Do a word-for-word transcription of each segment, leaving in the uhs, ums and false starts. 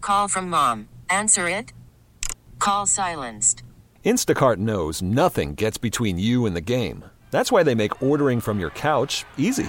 Call from mom. Answer it. Call silenced. Instacart knows nothing gets between you and the game. That's why they make ordering from your couch easy.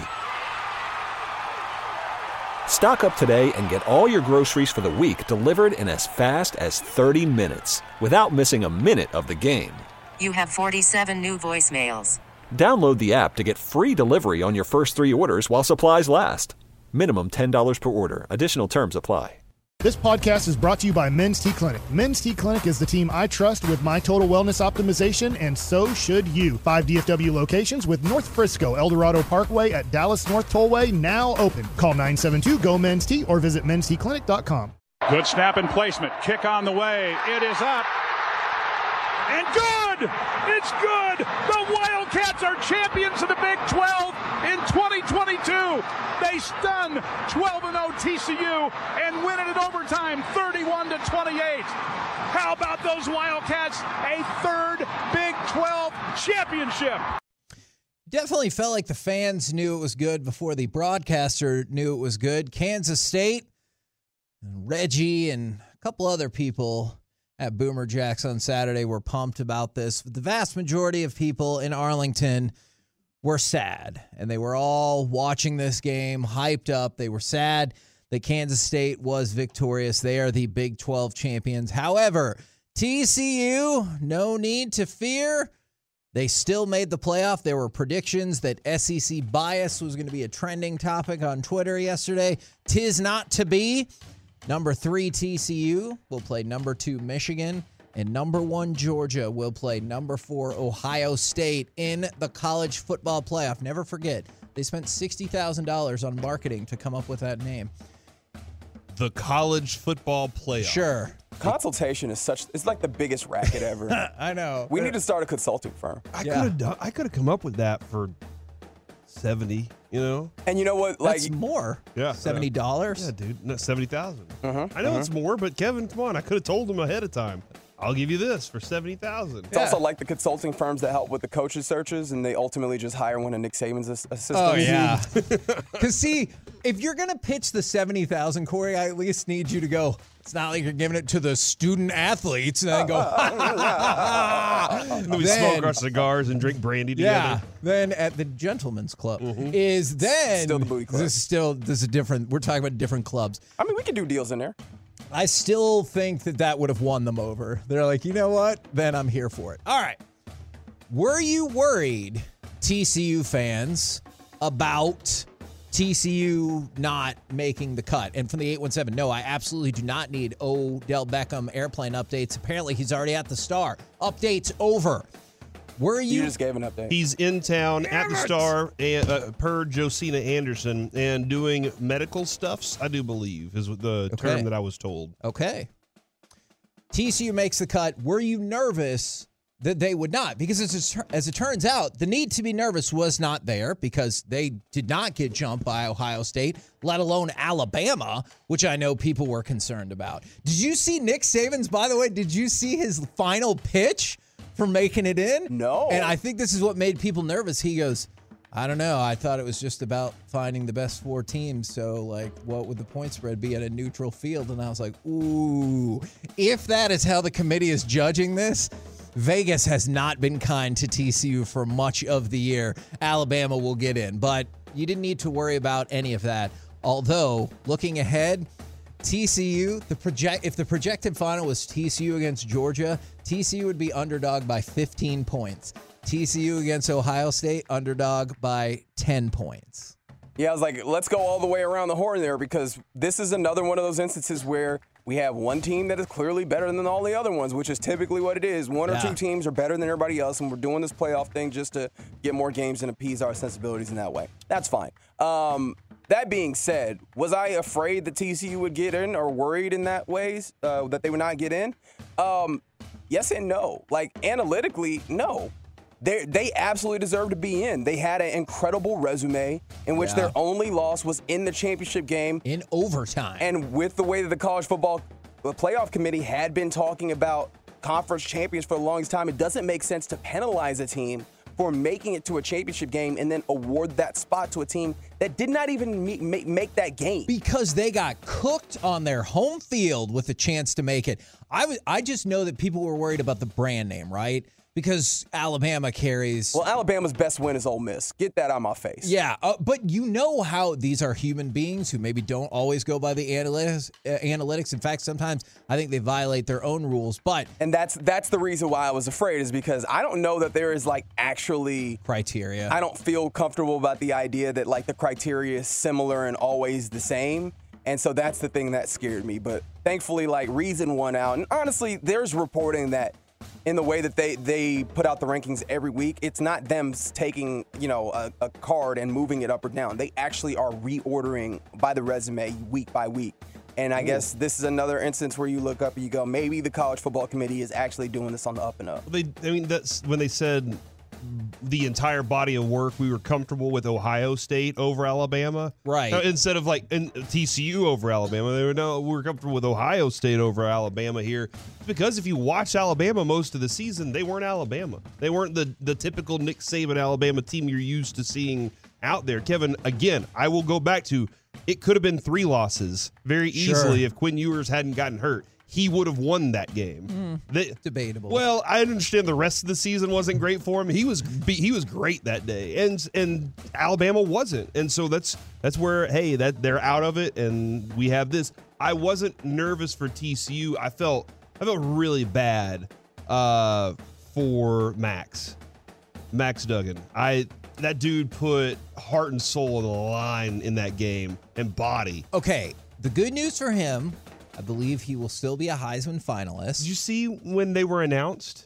Stock up today and get all your groceries for the week delivered in as fast as thirty minutes without missing a minute of the game. You have forty-seven new voicemails. Download the app to get free delivery on your first three orders while supplies last. Minimum ten dollars per order. Additional terms apply. This podcast is brought to you by Men's T Clinic. Men's T Clinic is the team I trust with my total wellness optimization, and so should you. Five D F W locations with North Frisco, El Dorado Parkway at Dallas North Tollway now open. Call nine seven two, G O, men's T or visit men's t clinic dot com. Good snap and placement. Kick on the way. It is up. And good! It's good! The Wildcats are champions of the Big twelve in twenty twenty-two. They stun twelve and oh T C U and win it in overtime thirty-one to twenty-eight. How about those Wildcats? A third Big twelve championship. Definitely felt like the fans knew it was good before the broadcaster knew it was good. Kansas State, and Reggie, and a couple other people at Boomer Jacks on Saturday were pumped about this. The vast majority of people in Arlington were sad, and they were all watching this game, hyped up. They were sad that Kansas State was victorious. They are the Big twelve champions. However, T C U, no need to fear. They still made the playoff. There were predictions that S E C bias was going to be a trending topic on Twitter yesterday. Tis not to be. Number three, T C U will play number two, Michigan, and number one, Georgia will play number four, Ohio State in the college football playoff. Never forget, they spent sixty thousand dollars on marketing to come up with that name. The college football playoff. Sure. Consultation is such, it's like the biggest racket ever. I know. We need to start a consulting firm. I Yeah. could have done. I could have come up with that for seventy. You know. And you know what? Like That's more. Yeah. seventy dollars? Yeah, dude. No, seventy thousand. Uh-huh, I know uh-huh. it's more, but Kevin, come on. I could have told him ahead of time. I'll give you this for seventy thousand. It's also like the consulting firms that help with the coaches searches, and they ultimately just hire one of Nick Saban's ass- assistants. Oh, yeah. Because, see, if you're going to pitch the seventy thousand dollars, Corey, I at least need you to go, it's not like you're giving it to the student athletes, and then go, And then we Then- smoke our cigars and drink brandy together. yeah. Then at the Gentleman's Club is then. Still the booty club. This is still, this is different. We're talking about different clubs. I mean, we could do deals in there. I still think that that would have won them over. They're like, you know what? Then I'm here for it. All right. Were you worried, T C U fans, about T C U not making the cut? And from the eight one seven, no, I absolutely do not need Odell Beckham airplane updates. Apparently, he's already at the Star. Updates over. Were you? You just gave an update. He's in town at the Star, and, uh, per Josina Anderson, and doing medical stuffs, I do believe, is the Okay. term that I was told. Okay. T C U makes the cut. Were you nervous that they would not? Because as it, as it turns out, the need to be nervous was not there because they did not get jumped by Ohio State, let alone Alabama, which I know people were concerned about. Did you see Nick Saban's, by the way, did you see his final pitch for making it in? No. And I think this is what made people nervous. He goes, I don't know. I thought it was just about finding the best four teams. So, like, what would the point spread be at a neutral field? And I was like, ooh, if that is how the committee is judging this, Vegas has not been kind to T C U for much of the year. Alabama will get in, but you didn't need to worry about any of that. Although, looking ahead, T C U, the project if the projected final was T C U against Georgia, T C U would be underdog by fifteen points. T C U against Ohio State, underdog by ten points. Yeah, I was like, let's go all the way around the horn there because this is another one of those instances where we have one team that is clearly better than all the other ones, which is typically what it is. One Yeah. or two teams are better than everybody else, and we're doing this playoff thing just to get more games and appease our sensibilities in that way. That's fine. Um, that being said, was I afraid that T C U would get in or worried in that ways uh, that they would not get in? Um, yes and no. Like, analytically, no. They they absolutely deserve to be in. They had an incredible resume in which Yeah. their only loss was in the championship game. In overtime. And with the way that the college football playoff committee had been talking about conference champions for the longest time, it doesn't make sense to penalize a team for making it to a championship game and then award that spot to a team that did not even me- make, make that game. Because they got cooked on their home field with a chance to make it. I was, I just know that people were worried about the brand name, right? Because Alabama carries. Well, Alabama's best win is Ole Miss. Get that out of my face. Yeah, uh, but you know how these are human beings who maybe don't always go by the analytics. Uh, analytics. In fact, sometimes I think they violate their own rules. But and that's that's the reason why I was afraid, is because I don't know that there is like actually criteria. I don't feel comfortable about the idea that like the criteria is similar and always the same. And so that's the thing that scared me. But thankfully, like Reason won out. And honestly, there's reporting that in the way that they, they put out the rankings every week, it's not them taking, you know, a, a card and moving it up or down. They actually are reordering by the resume week by week. And I Ooh. guess this is another instance where you look up and you go, maybe the College Football Committee is actually doing this on the up and up. They, I mean, that's when they said the entire body of work, we were comfortable with Ohio State over Alabama. Right. Now, instead of like in T C U over Alabama, they were no, we were comfortable with Ohio State over Alabama here. Because if you watch Alabama most of the season, they weren't Alabama. They weren't the, the typical Nick Saban Alabama team you're used to seeing out there. Kevin, again, I will go back to it could have been three losses very easily sure. if Quinn Ewers hadn't gotten hurt. He would have won that game. Mm, they, debatable. Well, I understand the rest of the season wasn't great for him. He was he was great that day, and and Alabama wasn't, and so that's that's where hey that they're out of it, and we have this. I wasn't nervous for T C U. I felt I felt really bad uh, for Max Max Duggan. I that dude put heart and soul on the line in that game and body. Okay, the good news for him, I believe he will still be a Heisman finalist. Did you see when they were announced?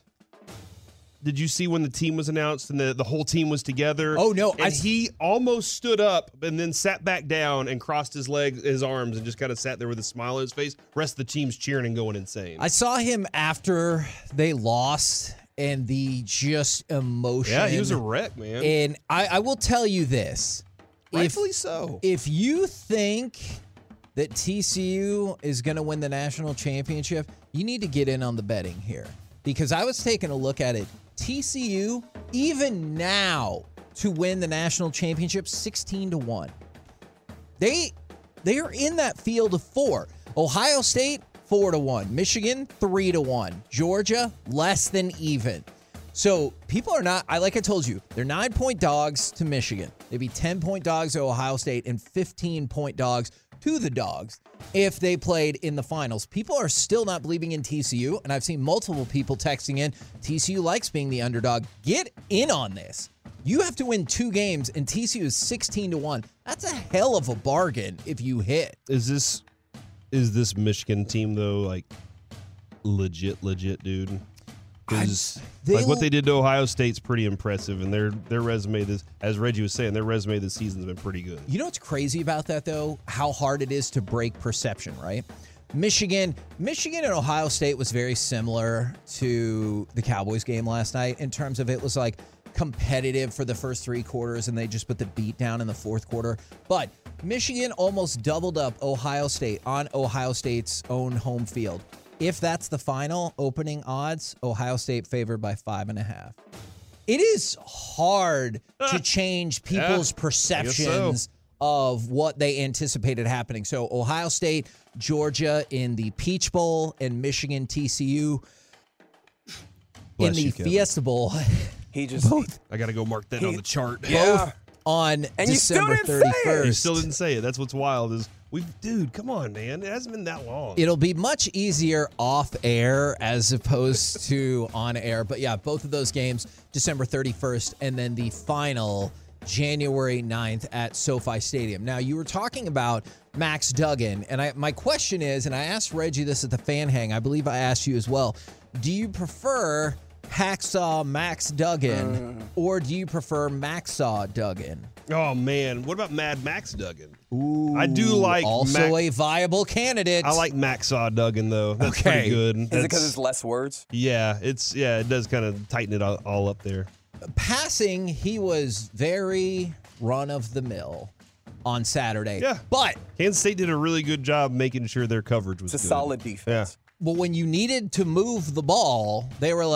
Did you see when the team was announced and the, the whole team was together? Oh, no. And I, he almost stood up and then sat back down and crossed his legs, his arms, and just kind of sat there with a smile on his face. Rest of the team's cheering and going insane. I saw him after they lost and the just emotion. Yeah, he was a wreck, man. And I, I will tell you this. Rightfully if, so. If you think that T C U is going to win the national championship, you need to get in on the betting here. Because I was taking a look at it. T C U, even now, to win the national championship, sixteen to one. They, they are in that field of four. Ohio State, four to one. Michigan, three to one. Georgia, less than even. So people are not, I like I told you, they're nine-point dogs to Michigan. They'd be ten-point dogs to Ohio State and fifteen-point dogs to the Dogs if they played in the finals. People are still not believing in T C U, and I've seen multiple people texting in, T C U likes being the underdog. Get in on this. You have to win two games, and T C U is sixteen to one. That's a hell of a bargain if you hit. Is this is this Michigan team, though, like, legit, legit, dude? Because like what they did to Ohio State's pretty impressive, and their their resume, this, as Reggie was saying, their resume this season's been pretty good. You know what's crazy about that, though? How hard it is to break perception, right? Michigan, Michigan and Ohio State was very similar to the Cowboys game last night in terms of it was like competitive for the first three quarters, and they just put the beat down in the fourth quarter. But Michigan almost doubled up Ohio State on Ohio State's own home field. If that's the final opening odds, Ohio State favored by five and a half. It is hard to change people's yeah, perceptions so. of what they anticipated happening. So Ohio State, Georgia in the Peach Bowl, and Michigan, T C U Bless in the you, Kevin. Fiesta Bowl. He just both, I got to go mark that he, on the chart. Yeah. Both on and December you still didn't thirty-first. say it. You still didn't say it. That's what's wild is we, dude. Come on, man. It hasn't been that long. It'll be much easier off air as opposed to on air. But yeah, both of those games, December thirty-first, and then the final January ninth at SoFi Stadium. Now, you were talking about Max Duggan, and I, my question is, and I asked Reggie this at the Fan Hang, I believe I asked you as well, do you prefer Hacksaw Max Duggan, uh. or do you prefer Maxaw Duggan? Oh, man. What about Mad Max Duggan? Ooh, I do like also Mac- a viable candidate. I like Maxaw Duggan, though. That's okay. pretty good. Is That's, it because it's less words? Yeah, it's yeah, it does kind of tighten it all, all up there. Passing, he was very run-of-the-mill on Saturday. Yeah. But Kansas State did a really good job making sure their coverage was It's a good. solid defense. Yeah. Well, when you needed to move the ball, they were like,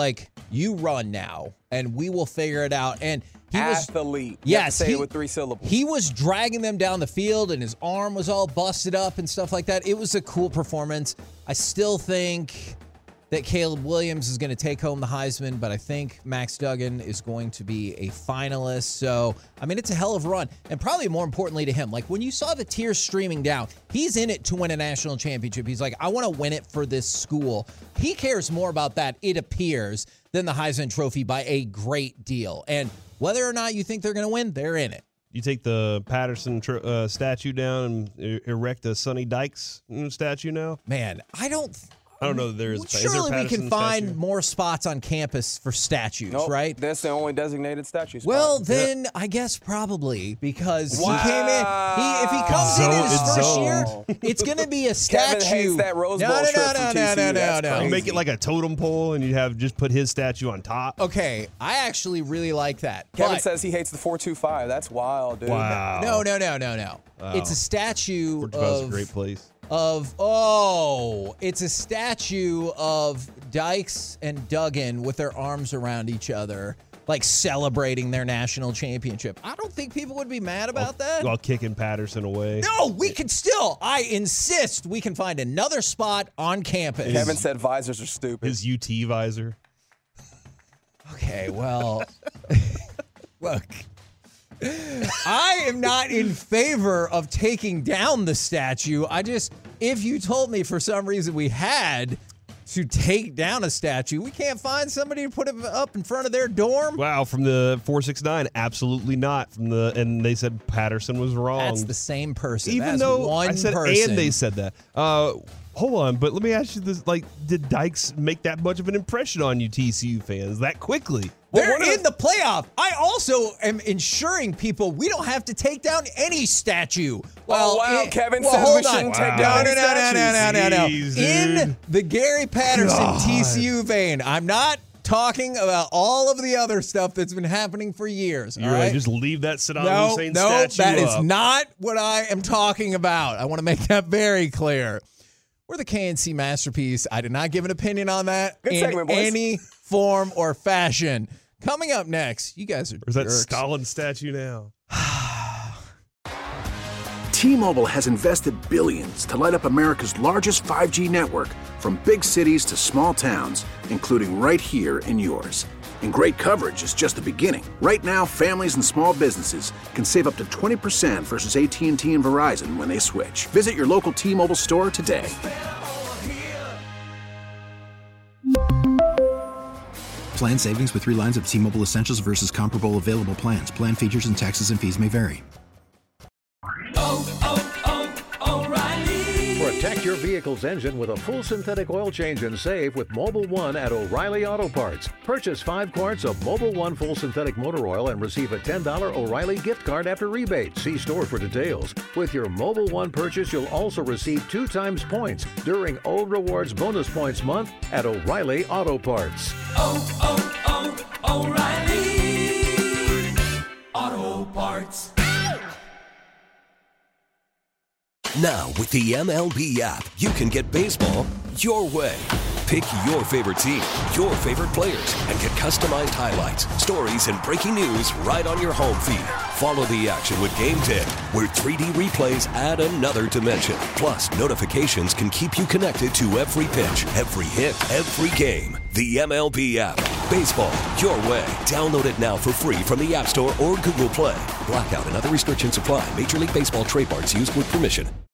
you run now, and we will figure it out. And he was athlete. Yes, you have to say he, it with three syllables. He was dragging them down the field, and his arm was all busted up and stuff like that. It was a cool performance. I still think that Caleb Williams is going to take home the Heisman, but I think Max Duggan is going to be a finalist. So, I mean, it's a hell of a run. And probably more importantly to him, like when you saw the tears streaming down, he's in it to win a national championship. He's like, I want to win it for this school. He cares more about that, it appears, than the Heisman Trophy by a great deal. And whether or not you think they're going to win, they're in it. You take the Patterson tr- uh, statue down and e- erect a Sonny Dykes statue now? Man, I don't... I don't know that there is. Surely is there we Patterson can find statue? more spots on campus for statues, Nope, right? That's the only designated statue spot. Well, then I guess probably because Wow. he came in. He, if he comes in Zone- in his it's first zone. year, it's going to be a statue. Kevin hates that Rose Bowl no, no, trip no, from no, T C U. no, no, That's no, no. You crazy. make it like a totem pole, and you have just put his statue on top. Okay, I actually really like that. Kevin but- says he hates the four two five. That's wild, dude. Wow. no, no, no, no, no. Wow. It's a statue Fort Deville's of a great place. of oh, it's a statue of Dykes and Duggan with their arms around each other, like celebrating their national championship. I don't think people would be mad about that. While kicking Patterson away. No, we can still. I insist we can find another spot on campus. Kevin said visors are stupid. His U T visor. Okay, well, look. I am not in favor of taking down the statue. I just, if you told me for some reason we had to take down a statue, we can't find somebody to put it up in front of their dorm. Wow, from the four six nine, absolutely not. From the and they said Patterson was wrong. That's the same person. Even That's though one I said person. and they said that. Uh, hold on, but let me ask you this: like, did Dykes make that much of an impression on you, T C U fans, that quickly? They're one of in the playoff. I also am ensuring people we don't have to take down any statue. Well, wow, it- Kevin well, says hold we shouldn't on. take no, down no, any no, no, no, no, no, no. Jeez, In dude. the Gary Patterson God. T C U vein, I'm not talking about all of the other stuff that's been happening for years. You're all like, right? just leave that Saddam no, Hussein no, statue that is up. not what I am talking about. I want to make that very clear. We're the K N C masterpiece. I did not give an opinion on that Good in segment, boys. any form or fashion. Coming up next, you guys are Or is that jerks. Stalin statue now? T-Mobile has invested billions to light up America's largest five G network, from big cities to small towns, including right here in yours. And great coverage is just the beginning. Right now, families and small businesses can save up to twenty percent versus A T and T and Verizon when they switch. Visit your local T-Mobile store today. Plan savings with three lines of T-Mobile Essentials versus comparable available plans. Plan features and taxes and fees may vary. Protect your vehicle's engine with a full synthetic oil change and save with Mobile One at O'Reilly Auto Parts. Purchase five quarts of Mobile One full synthetic motor oil and receive a ten dollars O'Reilly gift card after rebate. See store for details. With your Mobile One purchase, you'll also receive two times points during O Rewards Bonus Points Month at O'Reilly Auto Parts. Oh, oh, oh, O'Reilly Auto Parts. Now, with the M L B app, you can get baseball your way. Pick your favorite team, your favorite players, and get customized highlights, stories, and breaking news right on your home feed. Follow the action with Game Day, where three D replays add another dimension. Plus, notifications can keep you connected to every pitch, every hit, every game. The M L B app. Baseball your way. Download it now for free from the App Store or Google Play. Blackout and other restrictions apply. Major League Baseball trademarks used with permission.